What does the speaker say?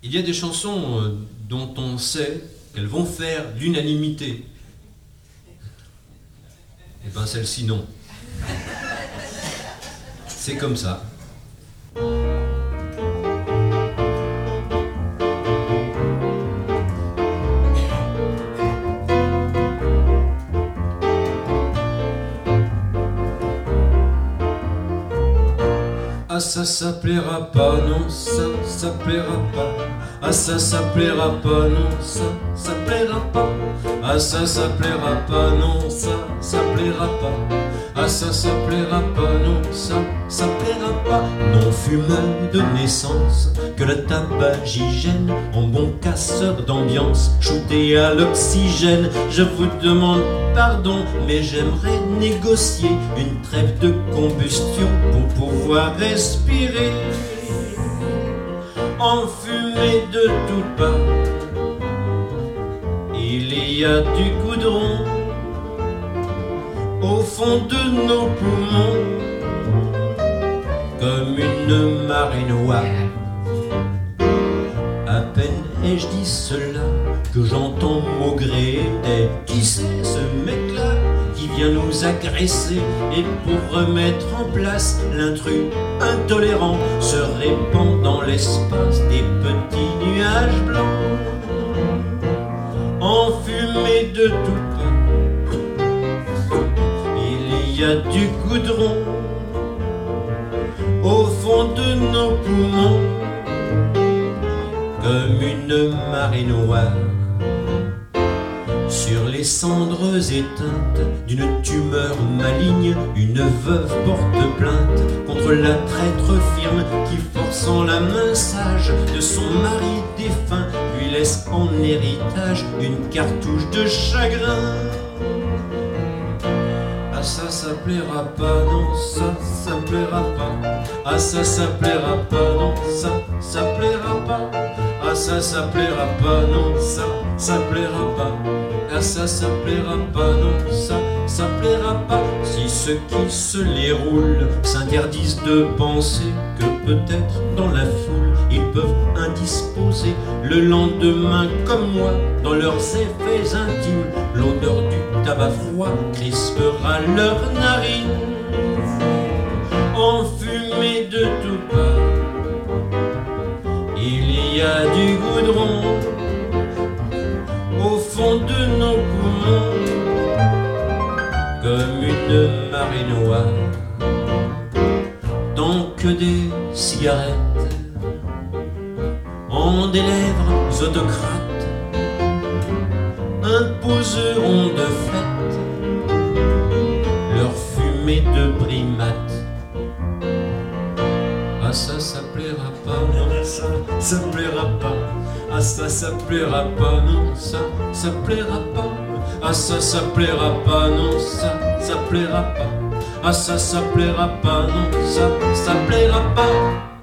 Il y a des chansons dont on sait qu'elles vont faire l'unanimité. Eh ben celle-ci non. C'est comme ça. Ah ça plaira pas, non, ça plaira pas. Ah ça plaira pas, non, ça plaira pas. Ah ça plaira pas, non, ça plaira pas. Ah ça plaira pas, non, ça plaira pas. Non fumeur de naissance, que le tabagigène, en bon casseur d'ambiance, shooté à l'oxygène. Je vous demande pardon, mais j'aimerais négocier une trêve de combustion pour pouvoir respirer. Enfumé de toutes parts, il y a du goudron au fond de nos poumons, comme une marée noire. À peine ai-je dit cela que j'entends maugréer des « Qui c'est ce mec-là qui vient nous agresser ?» Et pour remettre en place l'intrus intolérant se répand dans l'espace des petits nuages blancs, enfumés de toutes parts. Il y a du goudron au fond de nos poumons, comme une marée noire. Sur les cendres éteintes d'une tumeur maligne, une veuve porte plainte contre la traître firme qui, forçant la main sage de son mari défunt, lui laisse en héritage une cartouche de chagrin. Ah ça plaira pas, non, ça plaira pas. Ah ça plaira pas, non, ça plaira pas. Ah ça plaira pas, non, ça plaira pas. Ah ça plaira pas, non, ça plaira pas. Si ceux qui se les roulent s'interdisent de penser que peut-être dans la foule ils peuvent indisposer, le lendemain comme moi, dans leurs effets intimes, l'odeur du tabac froid crispera leurs narines, enfumées de toutes parts. Il y a du goudron au fond de nos poumons, comme une marée noire. Tant que des cigarettes en des lèvres autocrates imposeront de fait leur fumée de primates. Ah ça plaira pas, non, ça plaira pas. Ah ça plaira pas, non, ça plaira pas. Ah ça plaira pas, non, ça plaira pas. Ah ça plaira pas, non, ça plaira pas.